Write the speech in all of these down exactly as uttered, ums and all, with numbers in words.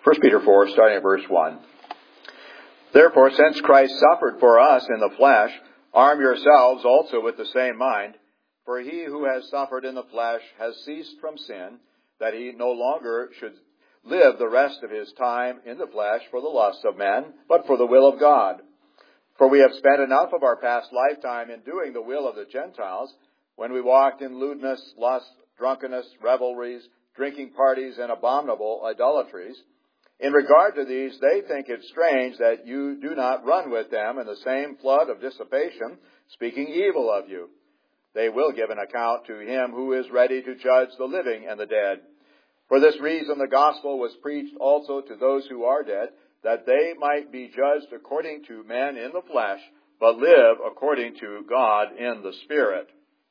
First Peter four, starting at verse one. Therefore, since Christ suffered for us in the flesh, arm yourselves also with the same mind. For he who has suffered in the flesh has ceased from sin, that he no longer should live the rest of his time in the flesh for the lusts of men, but for the will of God. For we have spent enough of our past lifetime in doing the will of the Gentiles, when we walked in lewdness, lust, drunkenness, revelries, drinking parties, and abominable idolatries. In regard to these, they think it strange that you do not run with them in the same flood of dissipation, speaking evil of you. They will give an account to him who is ready to judge the living and the dead. For this reason the gospel was preached also to those who are dead, that they might be judged according to men in the flesh, but live according to God in the Spirit.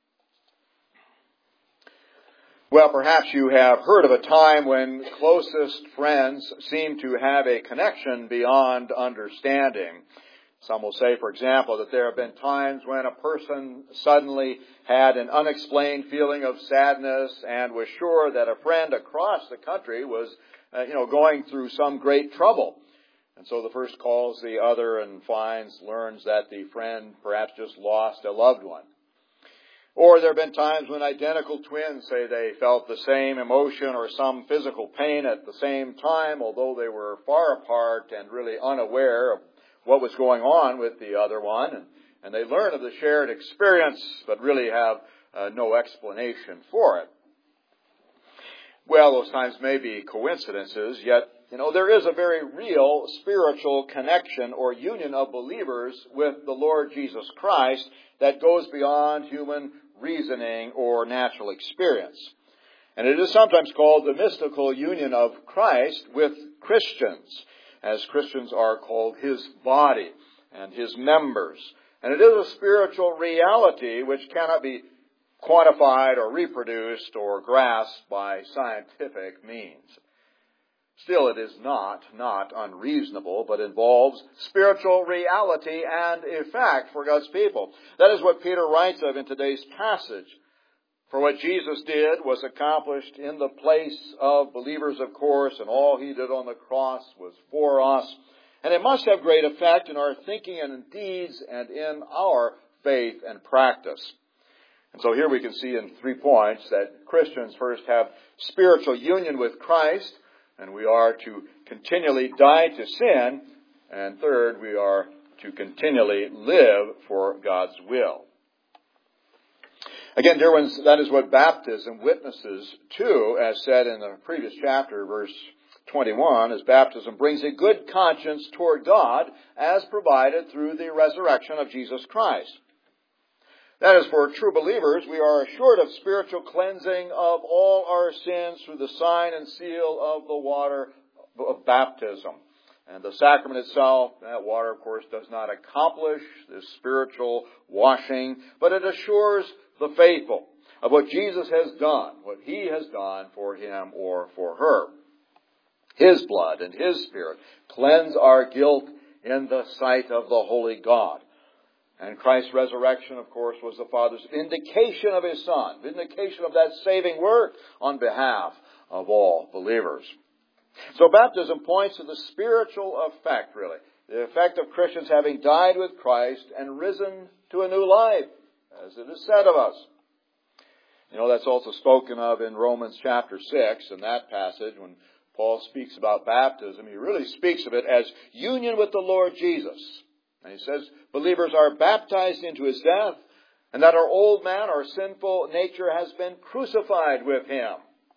Well, perhaps you have heard of a time when closest friends seem to have a connection beyond understanding. Some will say, for example, that there have been times when a person suddenly had an unexplained feeling of sadness and was sure that a friend across the country was, uh, you know, going through some great trouble. And so the first calls the other and finds, learns that the friend perhaps just lost a loved one. Or there have been times when identical twins say they felt the same emotion or some physical pain at the same time, although they were far apart and really unaware of what was going on with the other one. And, and they learn of the shared experience, but really have uh, no explanation for it. Well, those times may be coincidences, yet, you know, there is a very real spiritual connection or union of believers with the Lord Jesus Christ that goes beyond human reasoning or natural experience. And it is sometimes called the mystical union of Christ with Christians, as Christians are called His body and His members. And it is a spiritual reality which cannot be quantified or reproduced or grasped by scientific means. Still, it is not, not unreasonable, but involves spiritual reality and effect for God's people. That is what Peter writes of in today's passage. For what Jesus did was accomplished in the place of believers, of course, and all He did on the cross was for us. And it must have great effect in our thinking and in deeds and in our faith and practice. And so here we can see in three points that Christians first have spiritual union with Christ, and we are to continually die to sin. And third, we are to continually live for God's will. Again, dear ones, that is what baptism witnesses to, as said in the previous chapter, verse twenty-one, as baptism brings a good conscience toward God as provided through the resurrection of Jesus Christ. That is, for true believers, we are assured of spiritual cleansing of all our sins through the sign and seal of the water of baptism. And the sacrament itself, that water, of course, does not accomplish this spiritual washing, but it assures the faithful of what Jesus has done, what He has done for him or for her. His blood and His Spirit cleanse our guilt in the sight of the holy God. And Christ's resurrection, of course, was the Father's vindication of His Son, vindication of that saving work on behalf of all believers. So baptism points to the spiritual effect, really, the effect of Christians having died with Christ and risen to a new life, as it is said of us. You know, that's also spoken of in Romans chapter six, in that passage, when Paul speaks about baptism. He really speaks of it as union with the Lord Jesus. And he says believers are baptized into His death, and that our old man, our sinful nature, has been crucified with Him.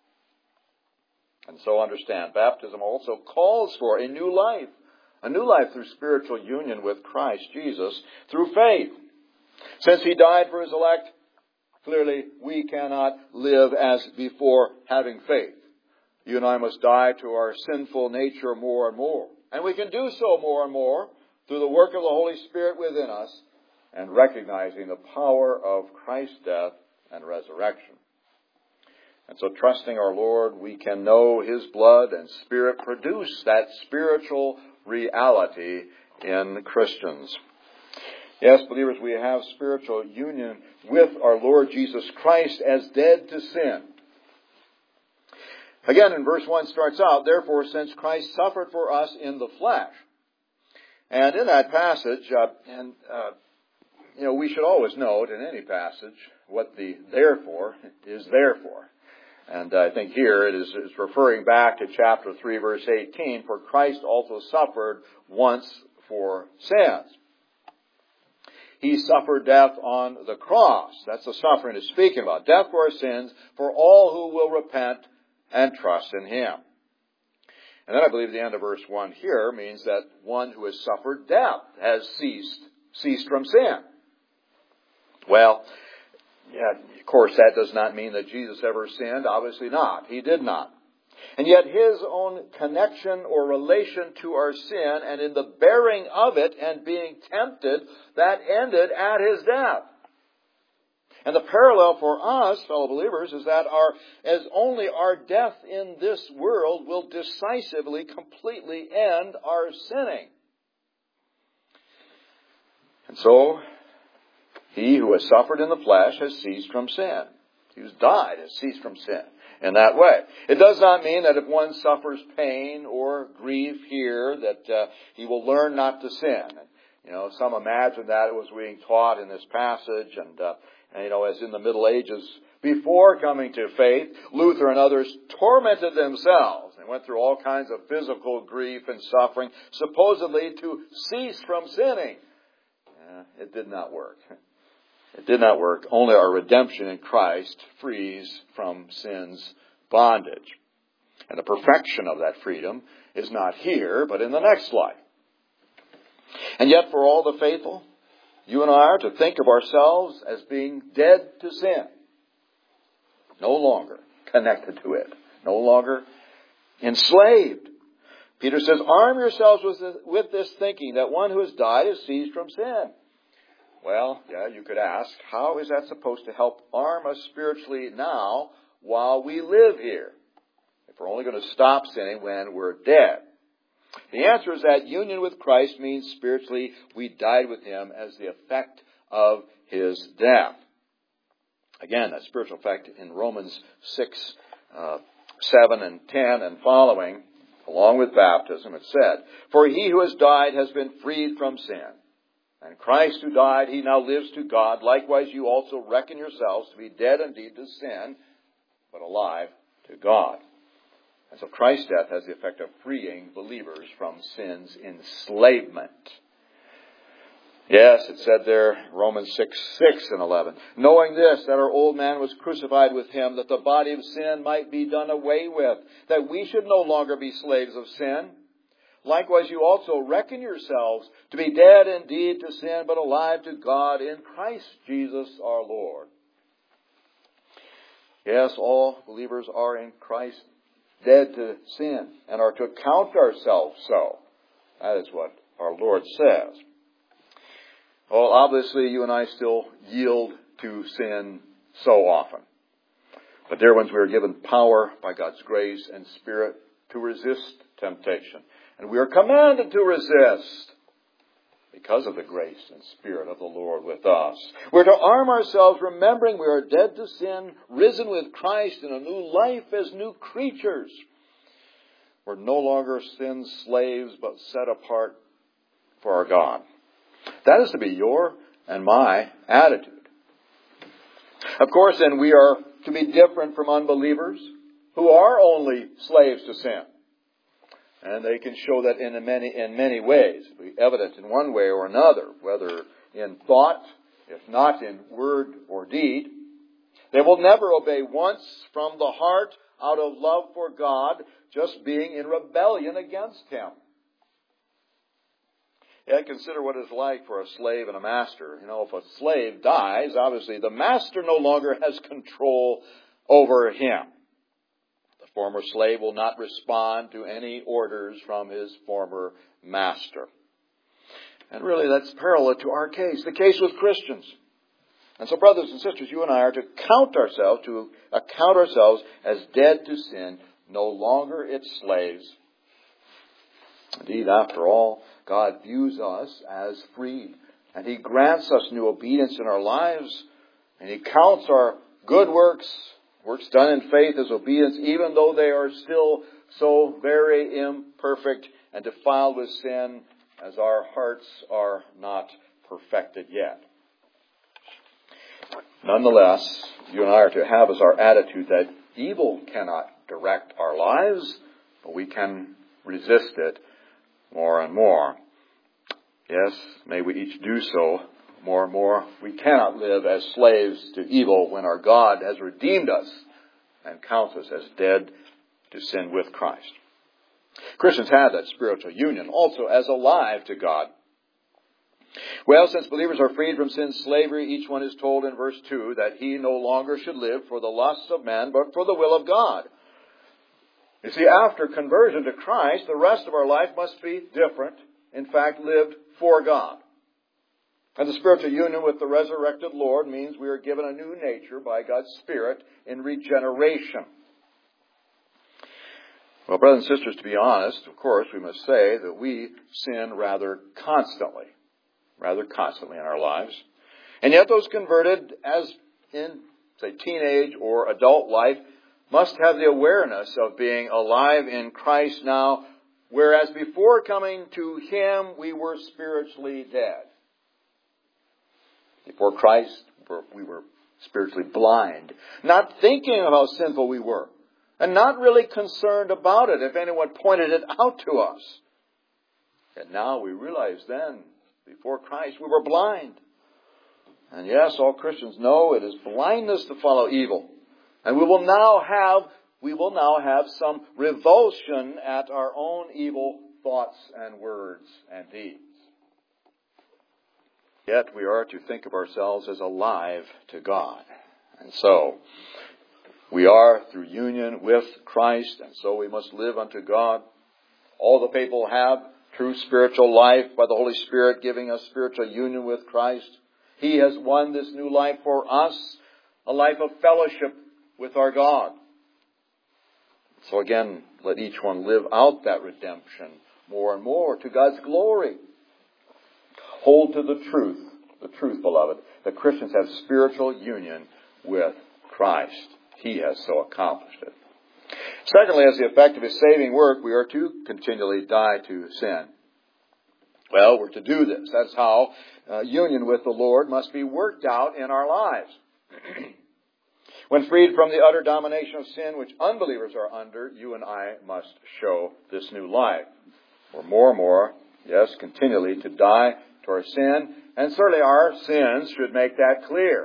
And so understand, baptism also calls for a new life, a new life through spiritual union with Christ Jesus through faith. Since He died for His elect, clearly we cannot live as before having faith. You and I must die to our sinful nature more and more. And we can do so more and more through the work of the Holy Spirit within us and recognizing the power of Christ's death and resurrection. And so trusting our Lord, we can know His blood and Spirit produce that spiritual reality in Christians. Yes, believers, we have spiritual union with our Lord Jesus Christ as dead to sin. Again, in verse one starts out, therefore, since Christ suffered for us in the flesh. And in that passage, uh, and uh, you know, we should always note in any passage what the therefore is there for. And I think here it is, is referring back to chapter three, verse eighteen, for Christ also suffered once for sins. He suffered death on the cross. That's the suffering it's speaking about. Death for our sins, for all who will repent and trust in Him. And then I believe the end of verse one here means that one who has suffered death has ceased, ceased from sin. Well, yeah, of course that does not mean that Jesus ever sinned. Obviously not. He did not. And yet His own connection or relation to our sin and in the bearing of it and being tempted, that ended at His death. And the parallel for us, fellow believers, is that our, as only our death in this world will decisively, completely end our sinning. And so, He who has suffered in the flesh has ceased from sin. He who's died has ceased from sin in that way. It does not mean that if one suffers pain or grief here that uh, he will learn not to sin. You know, some imagine that it was being taught in this passage, and, uh, and you know, as in the Middle Ages, before coming to faith, Luther and others tormented themselves. They went through all kinds of physical grief and suffering, supposedly to cease from sinning. Uh, it did not work. It did not work. Only our redemption in Christ frees from sin's bondage. And the perfection of that freedom is not here, but in the next life. And yet for all the faithful, you and I are to think of ourselves as being dead to sin. No longer connected to it. No longer enslaved. Peter says, arm yourselves with this, with this thinking that one who has died is ceased from sin. Well, yeah, you could ask, how is that supposed to help arm us spiritually now while we live here? If we're only going to stop sinning when we're dead. The answer is that union with Christ means spiritually we died with Him as the effect of His death. Again, that spiritual effect in Romans six, uh, seven, and ten and following, along with baptism, it said, for he who has died has been freed from sin. And Christ who died, He now lives to God. Likewise, you also reckon yourselves to be dead indeed to sin, but alive to God. And so Christ's death has the effect of freeing believers from sin's enslavement. Yes, it said there, Romans six, six and eleven. Knowing this, that our old man was crucified with Him, that the body of sin might be done away with, that we should no longer be slaves of sin. Likewise, you also reckon yourselves to be dead indeed to sin, but alive to God in Christ Jesus our Lord. Yes, all believers are in Christ dead to sin and are to count ourselves so. That is what our Lord says. Well, obviously, you and I still yield to sin so often. But dear ones, we are given power by God's grace and Spirit to resist temptation. And we are commanded to resist because of the grace and Spirit of the Lord with us. We're to arm ourselves, remembering we are dead to sin, risen with Christ in a new life as new creatures. We're no longer sin's slaves, but set apart for our God. That is to be your and my attitude. Of course, then we are to be different from unbelievers who are only slaves to sin. And they can show that in many in many ways, be evident in one way or another, whether in thought, if not in word or deed. They will never obey once from the heart out of love for God, just being in rebellion against Him. Yeah, consider what it's like for a slave and a master. You know, if a slave dies, obviously the master no longer has control over him. Former slave will not respond to any orders from his former master. And really that's parallel to our case, the case with Christians. And so brothers and sisters, you and I are to count ourselves, to account ourselves as dead to sin, no longer its slaves. Indeed, after all, God views us as free. And He grants us new obedience in our lives. And He counts our good works Works done in faith as obedience, even though they are still so very imperfect and defiled with sin, as our hearts are not perfected yet. Nonetheless, you and I are to have as our attitude that evil cannot direct our lives, but we can resist it more and more. Yes, may we each do so more and more. We cannot live as slaves to evil when our God has redeemed us and counts us as dead to sin with Christ. Christians have that spiritual union also as alive to God. Well, since believers are freed from sin's slavery, each one is told in verse two that he no longer should live for the lusts of men, but for the will of God. You see, after conversion to Christ, the rest of our life must be different. In fact, lived for God. And the spiritual union with the resurrected Lord means we are given a new nature by God's Spirit in regeneration. Well, brothers and sisters, to be honest, of course, we must say that we sin rather constantly. Rather constantly in our lives. And yet those converted, as in, say, teenage or adult life, must have the awareness of being alive in Christ now, whereas before coming to Him, we were spiritually dead. Before Christ, we were spiritually blind, not thinking of how sinful we were, and not really concerned about it if anyone pointed it out to us. And now we realize then, before Christ, we were blind. And yes, all Christians know it is blindness to follow evil. And we will now have, we will now have some revulsion at our own evil thoughts and words and deeds. Yet we are to think of ourselves as alive to God. And so, we are through union with Christ, and so we must live unto God. All the people have true spiritual life by the Holy Spirit giving us spiritual union with Christ. He has won this new life for us, a life of fellowship with our God. So again, let each one live out that redemption more and more to God's glory. Hold to the truth, the truth, beloved, that Christians have spiritual union with Christ. He has so accomplished it. Secondly, as the effect of His saving work, we are to continually die to sin. Well, we're to do this. That's how uh, union with the Lord must be worked out in our lives. When freed from the utter domination of sin which unbelievers are under, you and I must show this new life. Or more and more, yes, continually to die to our sin. And certainly our sins should make that clear.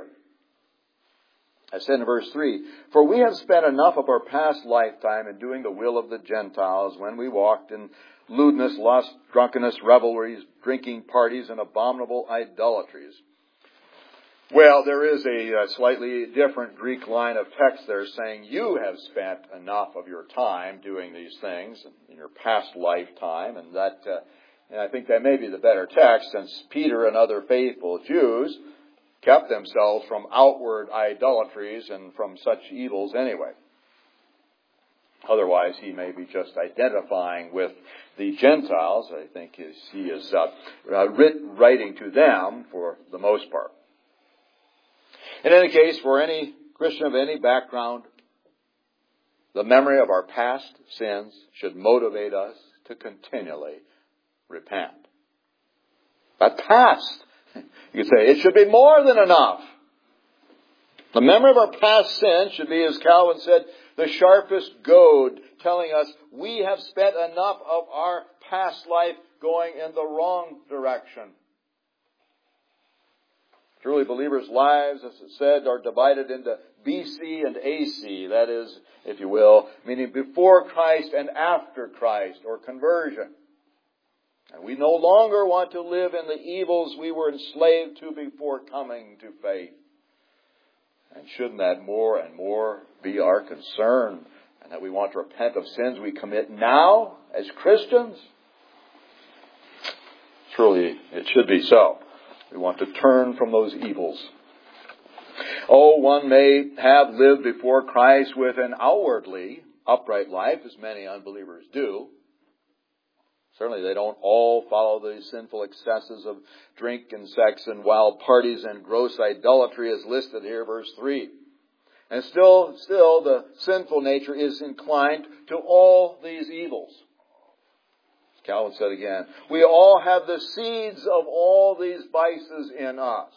I said in verse three, for we have spent enough of our past lifetime in doing the will of the Gentiles when we walked in lewdness, lust, drunkenness, revelries, drinking parties, and abominable idolatries. Well, there is a, a slightly different Greek line of text there saying you have spent enough of your time doing these things in your past lifetime, and that, uh, and I think that may be the better text, since Peter and other faithful Jews kept themselves from outward idolatries and from such evils anyway. Otherwise, he may be just identifying with the Gentiles. I think he is uh, uh, writ- writing to them for the most part. In any case, for any Christian of any background, the memory of our past sins should motivate us to continually repent. But past, you could say, it should be more than enough. The memory of our past sins should be, as Calvin said, the sharpest goad, telling us we have spent enough of our past life going in the wrong direction. Truly, believers' lives, as it said, are divided into B C and A C. That is, if you will, meaning before Christ and after Christ, or conversion. And we no longer want to live in the evils we were enslaved to before coming to faith. And shouldn't that more and more be our concern? And that we want to repent of sins we commit now as Christians? Truly, it should be so. We want to turn from those evils. Oh, one may have lived before Christ with an outwardly upright life, as many unbelievers do. Certainly they don't all follow the sinful excesses of drink and sex and wild parties and gross idolatry as listed here, verse three. And still, still, the sinful nature is inclined to all these evils. As Calvin said again, we all have the seeds of all these vices in us.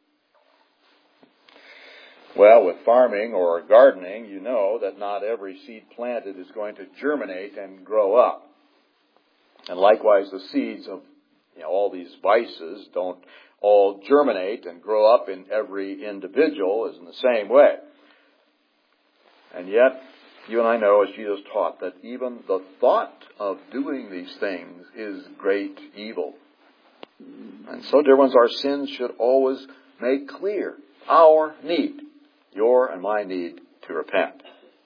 Well, with farming or gardening, you know that not every seed planted is going to germinate and grow up. And likewise, the seeds of you know, all these vices don't all germinate and grow up in every individual is in the same way. And yet, you and I know, as Jesus taught, that even the thought of doing these things is great evil. And so, dear ones, our sins should always make clear our need, your and my need to repent.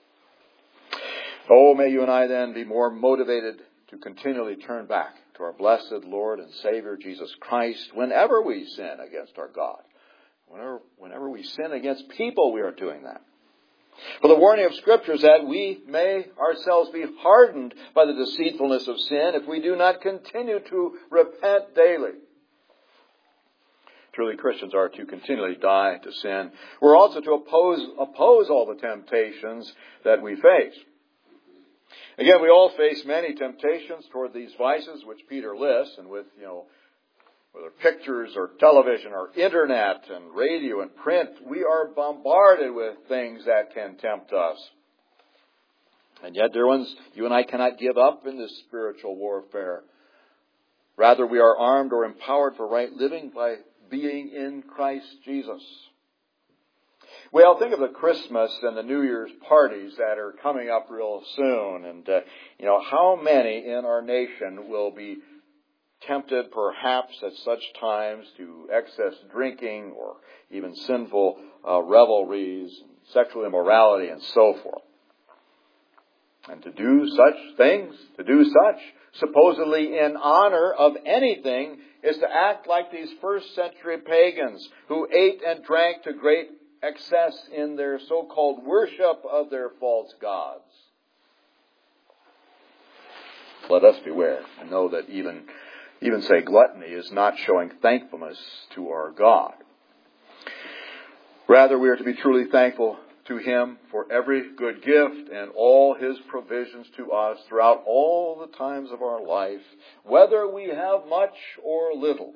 Oh, may you and I then be more motivated to continually turn back to our blessed Lord and Savior Jesus Christ whenever we sin against our God. Whenever, whenever we sin against people, we are doing that. For the warning of Scripture is that we may ourselves be hardened by the deceitfulness of sin if we do not continue to repent daily. Truly, Christians are to continually die to sin. We're also to oppose, oppose all the temptations that we face. Again, we all face many temptations toward these vices, which Peter lists, and with, you know, whether pictures or television or internet and radio and print, we are bombarded with things that can tempt us. And yet, dear ones, you and I cannot give up in this spiritual warfare. Rather, we are armed or empowered for right living by being in Christ Jesus. Well, think of the Christmas and the New Year's parties that are coming up real soon. And, uh, you know, how many in our nation will be tempted perhaps at such times to excess drinking or even sinful uh, revelries, sexual immorality, and so forth. And to do such things, to do such, supposedly in honor of anything, is to act like these first century pagans who ate and drank to great excess in their so-called worship of their false gods. Let us beware and know that even, even say gluttony is not showing thankfulness to our God. Rather, we are to be truly thankful to Him for every good gift and all His provisions to us throughout all the times of our life, whether we have much or little.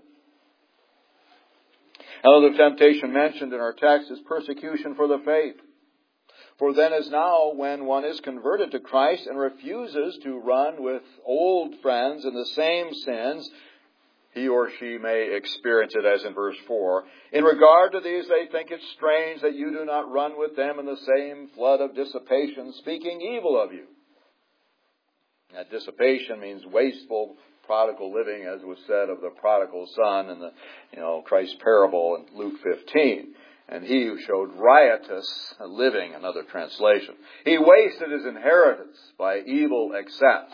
Another temptation mentioned in our text is persecution for the faith. For then as now, when one is converted to Christ and refuses to run with old friends in the same sins, he or she may experience it as in verse four. In regard to these, they think it strange that you do not run with them in the same flood of dissipation, speaking evil of you. That dissipation means wasteful, prodigal living, as was said of the prodigal son in the, you know, Christ's parable in Luke fifteen. And he who showed riotous living, another translation. He wasted his inheritance by evil excess.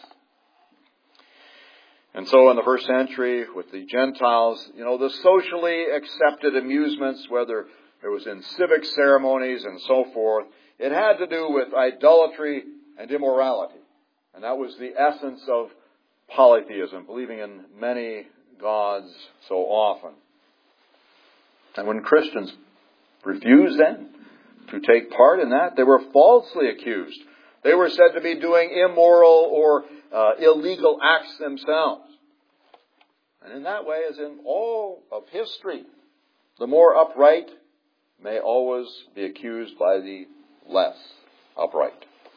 And so in the first century with the Gentiles, you know, the socially accepted amusements, whether it was in civic ceremonies and so forth, it had to do with idolatry and immorality. And that was the essence of polytheism, believing in many gods so often. And when Christians refused then to take part in that, they were falsely accused. They were said to be doing immoral or uh, illegal acts themselves. And in that way, as in all of history, the more upright may always be accused by the less upright.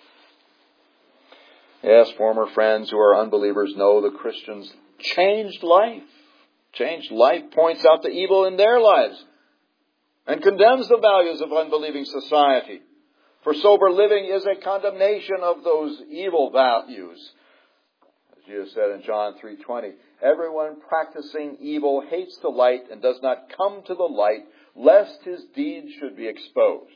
Yes, former friends who are unbelievers know the Christians' changed life. Changed life points out the evil in their lives and condemns the values of unbelieving society. For sober living is a condemnation of those evil values. As Jesus said in John three twenty, everyone practicing evil hates the light and does not come to the light, lest his deeds should be exposed.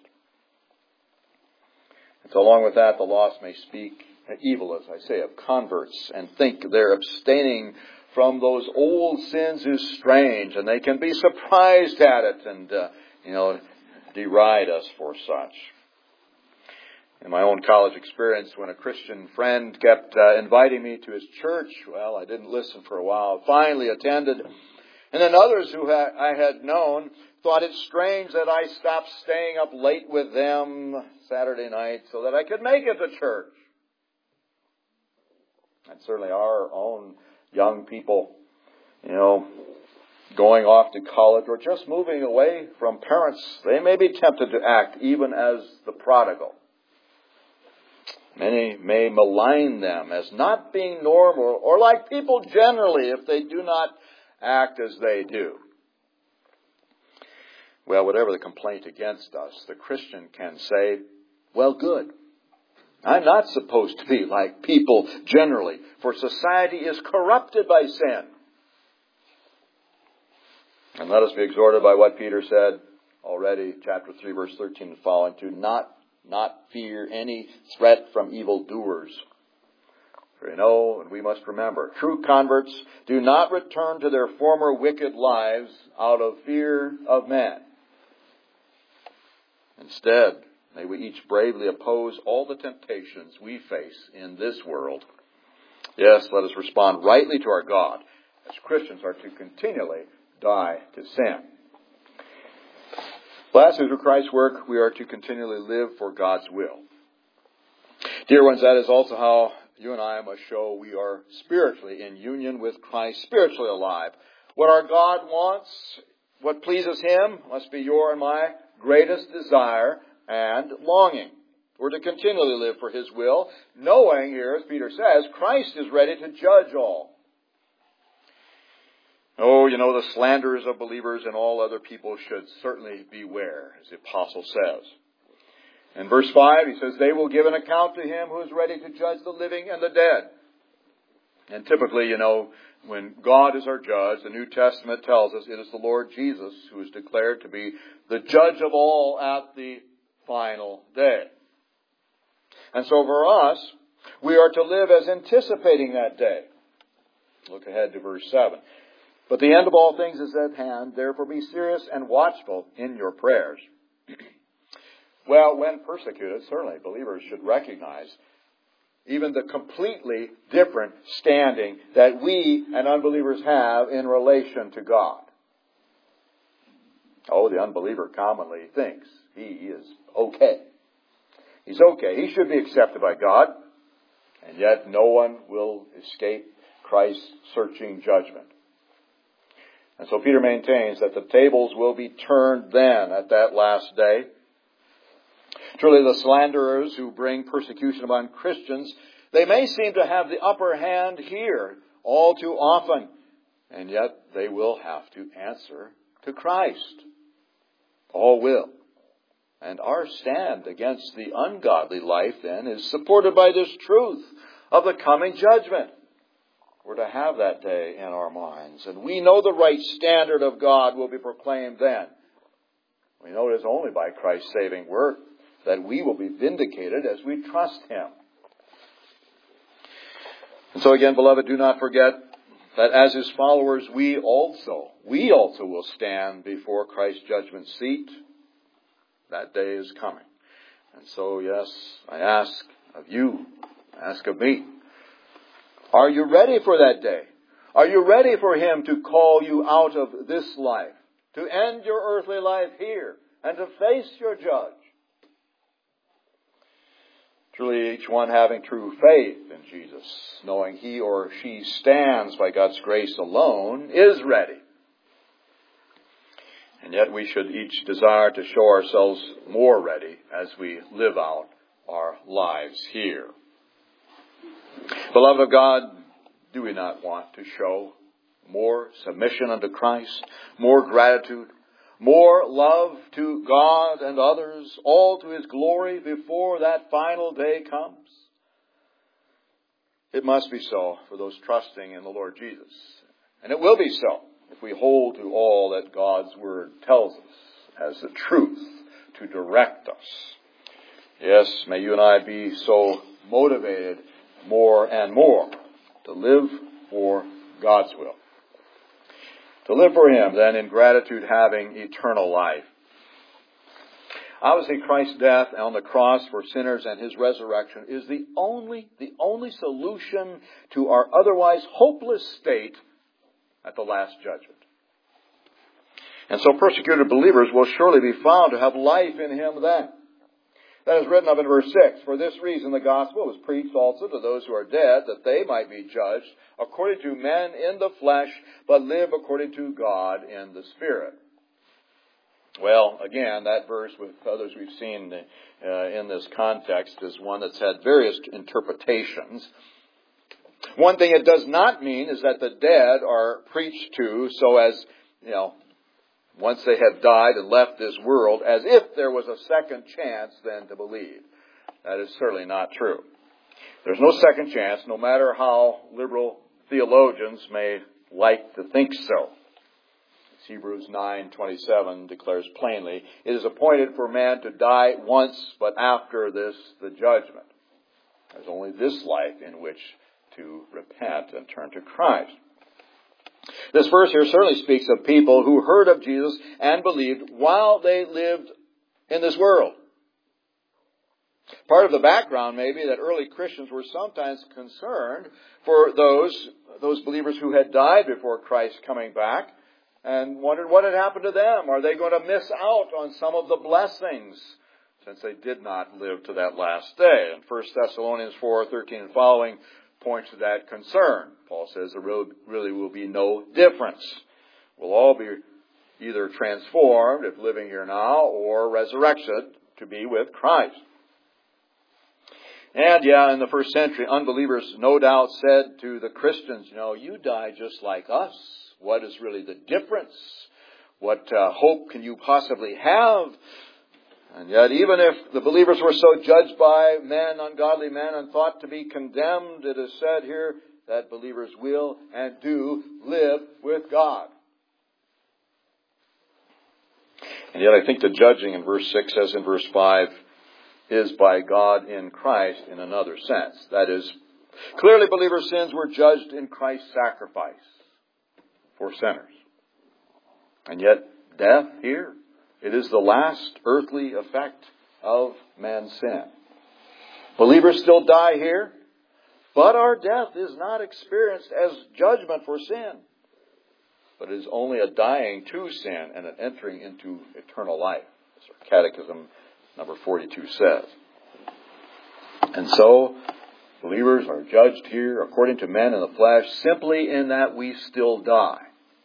And so along with that, the lost may speak evil, as I say, of converts and think they're abstaining from those old sins is strange, and they can be surprised at it and, uh, you know, deride us for such. In my own college experience, when a Christian friend kept uh, inviting me to his church, well, I didn't listen for a while, finally attended. And then others who ha- I had known thought it strange that I stopped staying up late with them Saturday night so that I could make it to church. And certainly our own young people, you know, going off to college or just moving away from parents, they may be tempted to act even as the prodigal. Many may malign them as not being normal or like people generally if they do not act as they do. Well, whatever the complaint against us, the Christian can say, well, good. I'm not supposed to be like people generally, for society is corrupted by sin. And let us be exhorted by what Peter said already, chapter three, verse thirteen and following, to not, not fear any threat from evildoers. For you know, and we must remember, true converts do not return to their former wicked lives out of fear of men. Instead, may we each bravely oppose all the temptations we face in this world. Yes, let us respond rightly to our God. As Christians are to continually die to sin. Lastly, through Christ's work, we are to continually live for God's will. Dear ones, that is also how you and I must show we are spiritually in union with Christ, spiritually alive. What our God wants, what pleases Him, must be your and my greatest desire and longing. We're to continually live for His will, knowing here, as Peter says, Christ is ready to judge all. Oh, you know, the slanderers of believers and all other people should certainly beware, as the apostle says. In verse five, he says, they will give an account to Him who is ready to judge the living and the dead. And typically, you know, when God is our judge, the New Testament tells us it is the Lord Jesus who is declared to be the judge of all at the final day. And so for us, we are to live as anticipating that day. Look ahead to verse seven. But the end of all things is at hand, therefore be serious and watchful in your prayers. Well, when persecuted, certainly believers should recognize even the completely different standing that we and unbelievers have in relation to God. Oh, the unbeliever commonly thinks he is okay. He's okay. He should be accepted by God. And yet no one will escape Christ's searching judgment. And so Peter maintains that the tables will be turned then at that last day. Truly the slanderers who bring persecution upon Christians, they may seem to have the upper hand here all too often. And yet they will have to answer to Christ. All will. And our stand against the ungodly life then is supported by this truth of the coming judgment. We're to have that day in our minds. And we know the right standard of God will be proclaimed then. We know it is only by Christ's saving work that we will be vindicated as we trust Him. And so again, beloved, do not forget that as His followers, we also, we also will stand before Christ's judgment seat. That day is coming. And so, yes, I ask of you, ask of me, are you ready for that day? Are you ready for Him to call you out of this life, to end your earthly life here, and to face your judge? Truly, each one having true faith in Jesus, knowing he or she stands by God's grace alone, is ready. And yet we should each desire to show ourselves more ready as we live out our lives here. Beloved of God, do we not want to show more submission unto Christ, more gratitude, more love to God and others, all to His glory before that final day comes? It must be so for those trusting in the Lord Jesus. And it will be so if we hold to all that God's Word tells us as the truth to direct us. Yes, may you and I be so motivated more and more to live for God's will. To live for Him, then, in gratitude, having eternal life. Obviously, Christ's death on the cross for sinners and His resurrection is the only, the only solution to our otherwise hopeless state at the last judgment. And so persecuted believers will surely be found to have life in Him then. That is written of in verse six. For this reason the gospel was preached also to those who are dead, that they might be judged according to men in the flesh, but live according to God in the Spirit. Well, again, that verse with others we've seen uh, in this context is one that's had various interpretations. One thing it does not mean is that the dead are preached to so as, you know, once they have died and left this world, as if there was a second chance then to believe. That is certainly not true. There's no second chance, no matter how liberal theologians may like to think so. As Hebrews nine twenty-seven declares plainly, it is appointed for man to die once, but after this, the judgment. There's only this life in which to repent and turn to Christ. This verse here certainly speaks of people who heard of Jesus and believed while they lived in this world. Part of the background may be that early Christians were sometimes concerned for those, those believers who had died before Christ's coming back and wondered what had happened to them. Are they going to miss out on some of the blessings since they did not live to that last day? And First Thessalonians four thirteen and following points to that concern. Paul says there really will be no difference. We'll all be either transformed if living here now or resurrected to be with Christ. And yeah, in the first century, unbelievers no doubt said to the Christians, you know, you die just like us. What is really the difference? What uh, hope can you possibly have? And yet, even if the believers were so judged by men, ungodly men, and thought to be condemned, it is said here that believers will and do live with God. And yet I think the judging in verse six, as in verse five, is by God in Christ in another sense. That is, clearly believers' sins were judged in Christ's sacrifice for sinners. And yet, death here, it is the last earthly effect of man's sin. Believers still die here, but our death is not experienced as judgment for sin, but is only a dying to sin and an entering into eternal life, as our Catechism number forty-two says. And so, believers are judged here according to men in the flesh simply in that we still die.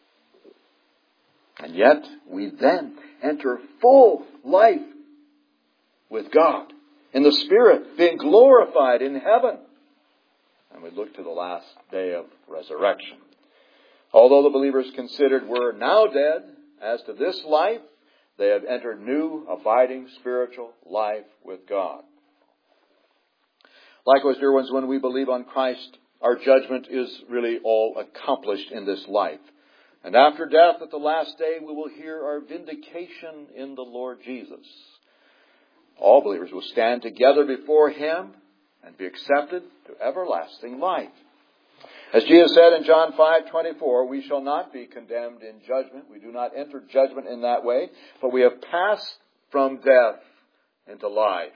And yet, we then enter full life with God in the Spirit, being glorified in heaven. And we look to the last day of resurrection. Although the believers considered were now dead, as to this life, they have entered new, abiding, spiritual life with God. Likewise, dear ones, when we believe on Christ, our judgment is really all accomplished in this life. And after death, at the last day, we will hear our vindication in the Lord Jesus. All believers will stand together before Him and be accepted to everlasting life. As Jesus said in John five twenty-four, we shall not be condemned in judgment. We do not enter judgment in that way, but we have passed from death into life.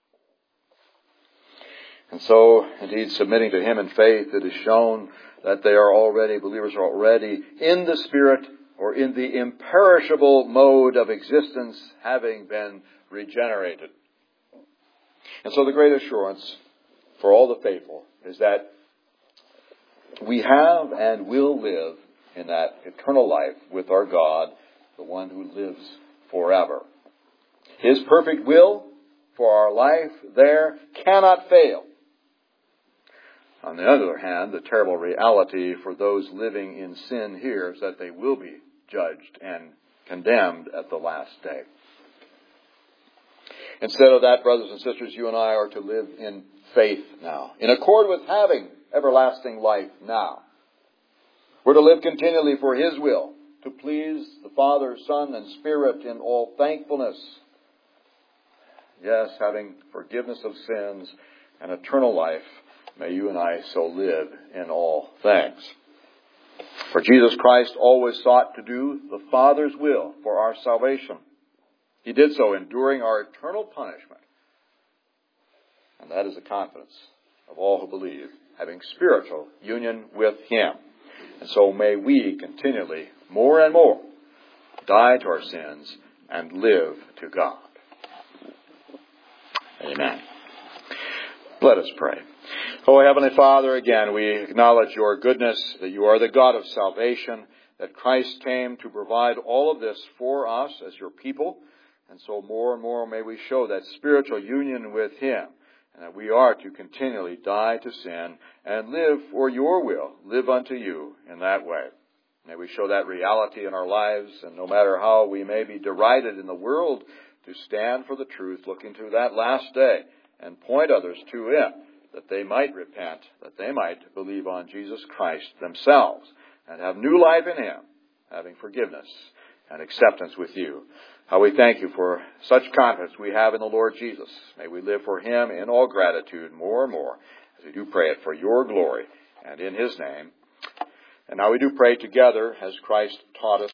And so, indeed, submitting to Him in faith, it is shown that they are already, believers are already in the Spirit or in the imperishable mode of existence, having been regenerated. And so the great assurance for all the faithful is that we have and will live in that eternal life with our God, the one who lives forever. His perfect will for our life there cannot fail. On the other hand, the terrible reality for those living in sin here is that they will be judged and condemned at the last day. Instead of that, brothers and sisters, you and I are to live in faith now, in accord with having everlasting life now. We're to live continually for His will, to please the Father, Son, and Spirit in all thankfulness. Yes, having forgiveness of sins and eternal life, may you and I so live in all things. For Jesus Christ always sought to do the Father's will for our salvation. He did so, enduring our eternal punishment. And that is the confidence of all who believe, having spiritual union with Him. And so may we continually, more and more, die to our sins and live to God. Amen. Let us pray. Oh, Heavenly Father, again, we acknowledge your goodness, that you are the God of salvation, that Christ came to provide all of this for us as your people. And so more and more may we show that spiritual union with him, and that we are to continually die to sin and live for your will, live unto you in that way. May we show that reality in our lives, and no matter how we may be derided in the world, to stand for the truth, looking to that last day, and point others to him, that they might repent, that they might believe on Jesus Christ themselves, and have new life in him, having forgiveness and acceptance with you. How we thank you for such confidence we have in the Lord Jesus. May we live for him in all gratitude more and more, as we do pray it for your glory and in his name. And now we do pray together as Christ taught us.